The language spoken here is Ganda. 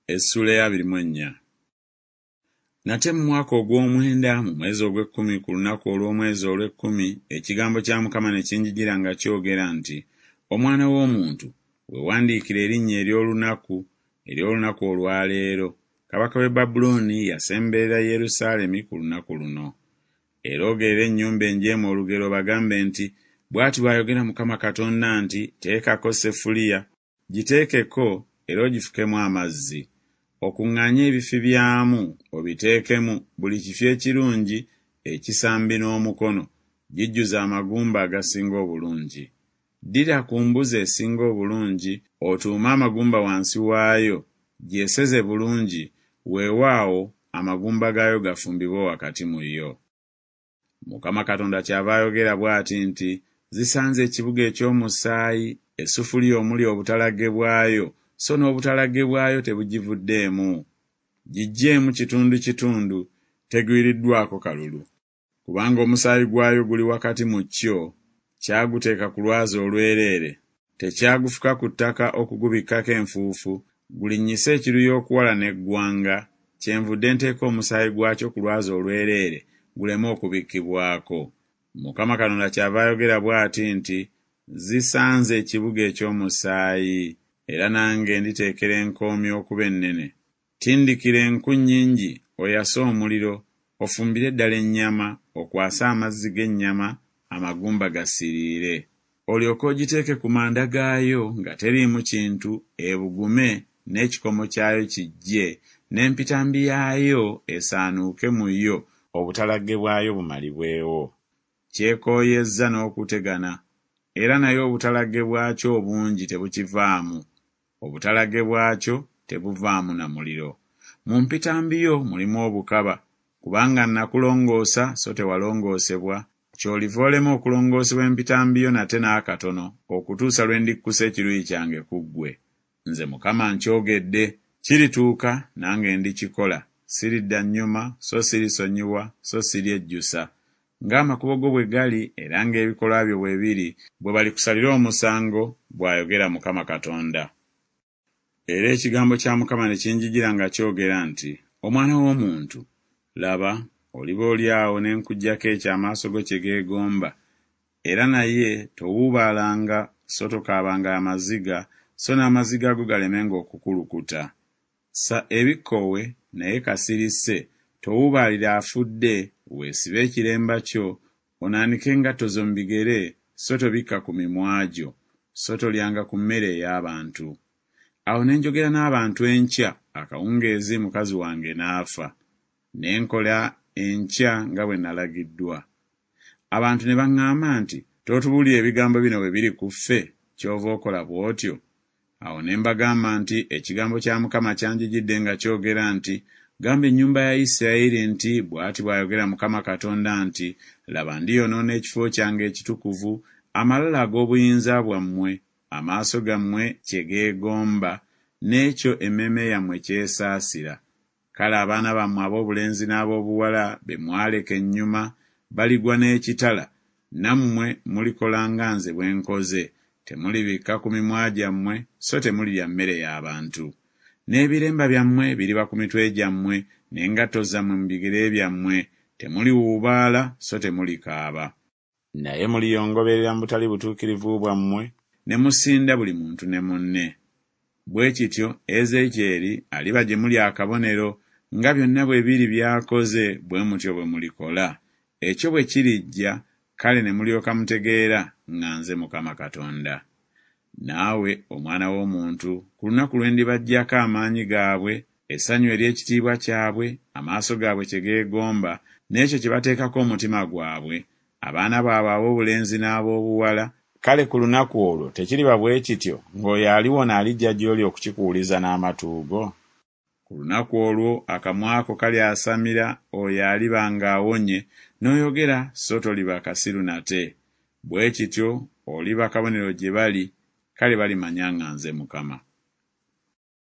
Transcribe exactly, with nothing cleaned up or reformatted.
Essula ya abiri mu ennya. Nate mu mwaka ogw'omwenda mu mwezi ogw'ekkumi ku lunaku olw'omwezi olw'ekkumi ekigambo kya Mukama ne kinjijira nga kyogera nti, omwana w'omuntu weewandiikira erinnya ery'olunaku ery'olunaku olwaleero, kabaka w'e Babulooni yasemberera Yerusaalemi ku lunaku luno. Era ogerera ennyumba enjeemu olugero bagambe nti, bw'ati bw'ayogera Mukama Katonda nti, teekako sefuliya, giteekeko era ogifukemu amazzi. Okuŋŋaanya ebifi byamu obiteekemu buli kifi ekirungi ekisambi n'omukono, gijjuza amagumba agasinga obulungi. Ddira ku mbuzi esinga obulungi, otuume amagumba wansi waayo, gyeseze bulungi, weewaawo amagumba gaayo gafumbibwe wakati mu yo. Mukama Katonda kyava ayogera bw'ati nti, zisanze ekibuga eky'omusaayi, essufuliya omuli obutalagge bwayo, so n'obutalagge bwayo tebugivuddeemu. Giggyeemu kitundu kitundu, tegwiriddwako kalulu. Kubanga omusaayi gwayo guli wakati mu kyo, kyaguteeka ku lwazi olwereere, tekyagufuka ku ttaka okugubikkako enfuufu, gulinnyise ekiruyi okuwala n'eggwanga, kyenvudde nteeka omusaayi gwakyo ku lwazi olwereere, guleme okubikkibwako. Mukama Katonda kyava ayogera bw'ati nti, zisanze ekibuga eky'omusaayi, era nange nditeekera enkoomi okuba ennene. Tindikira enku nnyingi, oyase omuliro, ofumbire ddala ennyama, okwase amazzi g'ennyama, amagumba gasiriire. Olyoke ogiteeke ku manda gaayo nga teriimu kintu, ebugume n'ekikomo kyayo kijje, n'empitambi yaayo esaanuuke mu yo, obutalagge bwayo bumalibwewo. Kyekooyezza n'okutegana, era naye obutalagge bwakyo obungi tebukivaamu. Obutalagge bwakyo tebuvaamu na muliro. Mu mpitambi yo mulimu obukaba, kubanga nakulongoosa so tewalongoosebwa, ky'oliva olema okulongoosebwa empitambi yo nate n'akatono, okutuusa lwe ndikkusa ekiruyi kyange ku ggwe. Nze Mukama nkyogedde, kirituuka nange ndikikola, siridda nnyuma, so sirisonyiwa, so siryejjusa. Ng'amakubo go bwe gali era ng'ebikolwa byo bwe biri, bwe balikusalira omusango, bw'ayogera Mukama Katonda. Era ekigambo kya Mukama ne kinjijira nga kyogera nti, omwana w'omuntu, laba, oliba oli awo ne nkuggyako ekyo amaaso go kye geegomba, era naye towuubaalanga so tokaabanga amaziga, so n'amaziga go galemenga okukulukuta. Sa ebikkowe naye kasirise, towuubaalira afudde, weesibe ekiremba kyo, onaanike engatto zo mu bigere, so tobikka ku mimwa gyo, so tolyanga ku mmere ey'abantu. Awo ne njogera n'abantu enkya, akawungeezi mukazi wange n'afa. Ne nkola enkya nga bwe nalagiddwa. Abantu ne baŋŋamba nti, totubuulira ebigambo bino bwe biri ku ffe, ky'ova okola bw'otyo. Awo ne mbagamba nti, ekigambo kya Mukama kyanjigidde nga kyogera nti, gamba ennyumba ya Isirayiri nti, bw'ati bw'ayogera Mukama Katonda nti, laba ndiyonoona ekifo kyange ekitukuvu, amalala ag'obuyinza bwammwe, amaaso gammwe kye geegomba, n'ekyo emmeeme yammwe kyesaasira. Kale abaana bammwe ab'obulenzi n'ab'obuwala be mwaleka ennyuma baligwa n'ekitala, nammwe mulikola nga nze bwe nkoze, temulibikka ku mimwa gyammwe, so temulirya mmere y'abantu. N'ebiremba byammwe biriba ku mitwe gyammwe, n'engatto zammwe mu bigere byammwe, temuliwuubaala, so temulikaaba. Naye muliyongoberera mu butali butuukirivu bwammwe, ne musinda buli muntu ne munne. Bwe kityo Ezekyeri aliba gye muli akabonero, nga byonna bwe biri by'akoze bwe mutyo bwe mulikola. Ekyo bwe kirijja, kale ne mulyoka mutegeera nga nze Mukama Katonda. Naawe omwana w'omuntu, ku lunaku lwe ndibaggyako amaanyi gaabwe, essanyu ery'ekitiibwa kyabwe, amaaso gaabwe kye geegomba, n'ekyo kye bateekako omutima gwabwe, abaana baabwe ab'obulenzi n'ab'obuwala, kale ku lunaku olwo tekiriba bwe kityo, ng'oyo aliwona alijja gy'oli okukikuwuliza n'amatu go? Ku lunaku olwo akamwa ko kalyasamira, oyo aliba ng'awonye, n'oyogera so toliba kasiru nate. Bwe kityo oliba kabonero gye bali, kale balimanya nga nze Mukama.